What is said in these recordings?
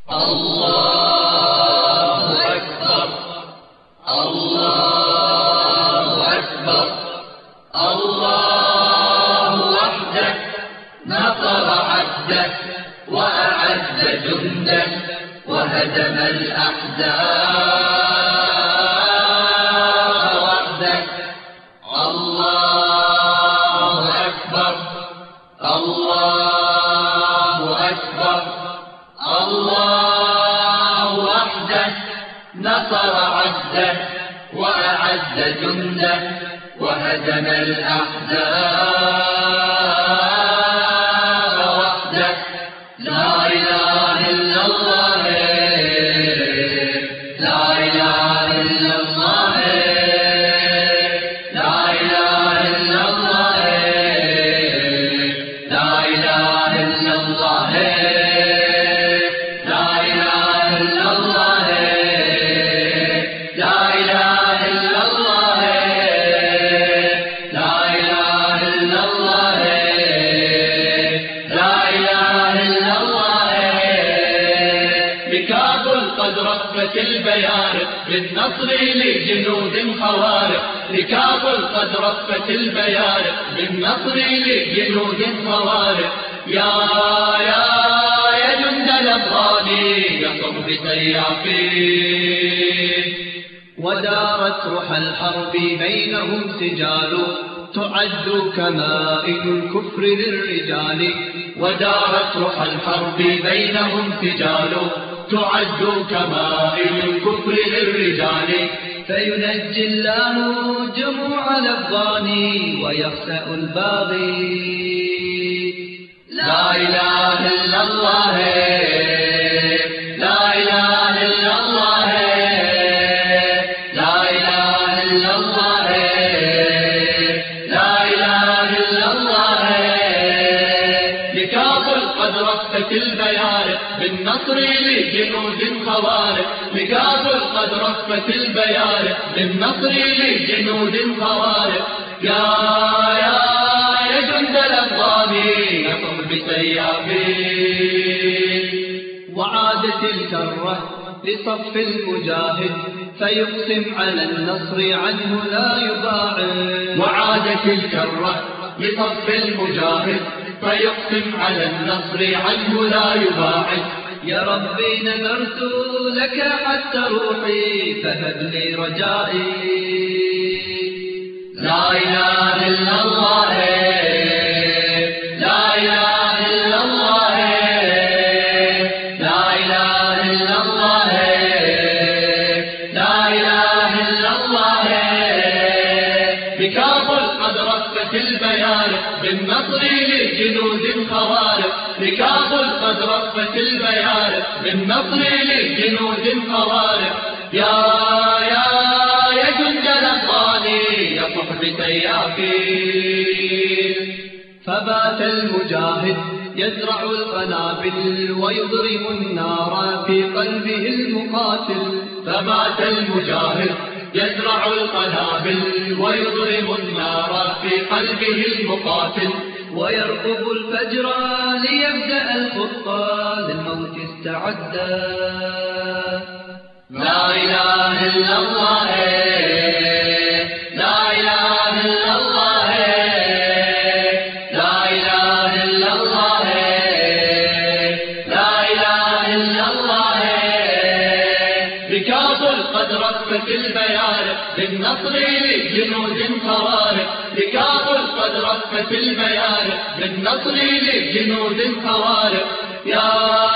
الله أكبر الله أكبر الله وحده نصر عبده وأعز جنده وهدم الأحزاب وحده. الله أكبر الله أكبر الله وحده نصر عبده وأعز جنده وهدم الأحزاب وحده. لا إله إلا الله لا إله إلا الله لا إله إلا الله لا إله إلا الله لا إله إلا الله لا إله إلا الله لا إله إلا الله لا إله إلا الله. بكابل قد رفت البيارق بالنصر لجنود خوارق. بكابل قد رفت البيارق بالنصر لجنود خوارق. يا جند الأفغاني يصب بسيافين. ودارت روح الحرب بينهم سجال تعد كمائن الكفر للرجال. ودارت روح الحرب بينهم سجال تعد كمائن الكفر للرجال. فينجي الله جموع الأفغان ويخسأ الباغي. لا إله إلا الله لا إله إلا الله لا إله إلا الله لا إله إلا الله. بكابل قد رفت البيارق بالنصر لجنود خوارق. بكابل قد رفت البيارق بالنصر لجنود خوارق. يا جند الأفغاني يصب بسيافين. وعادت الكرة لصف المجاهد فيقسم على النصر عنه لا يباعد. وعادت الكرة لصف المجاهد فيقسم على النصر عنه لا يباعد. يا ربي نذرت لك حتى روحي فهب لي رجائي. لا إله إلا الله لا إله إلا الله لا إله إلا الله لا إله إلا الله. بكابل قد رفت البيارق بالنصر لجنود خوارق. بكابل قد رفت البيارق بالنصر لجنود خوارق. يا جند الأفغاني يصح بسيافين. فبات المجاهد يزرع القنابل ويضرم النار في قلبه المقاتل. فبات المجاهد يزرع القنابل ويضرم النار في قلبه المقاتل. ويرقب الفجر ليبدأ الخطة للموت استعدا. لا إله إلا الله لا إله إلا الله لا إله إلا الله لا إله إلا الله. بكابل قد رفت البيارق بالنصر لجنود خوارق. بكابل قد رفت البيارق بالنصر لجنود خوارق. يا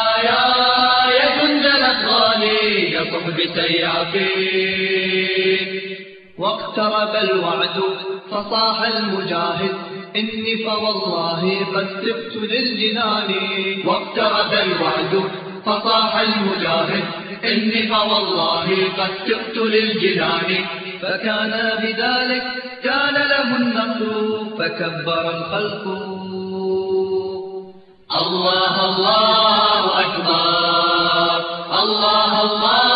جند الأفغاني يصح بسيافين. واقترب الوعد فصاح المجاهد إني فوالله قد سبت للجنان. واقترب الوعد فصاح المجاهد إني فوالله قد سبت للجنان. فكان بذلك كان له النصر فكبر الخلق. الله الله أكبر الله الله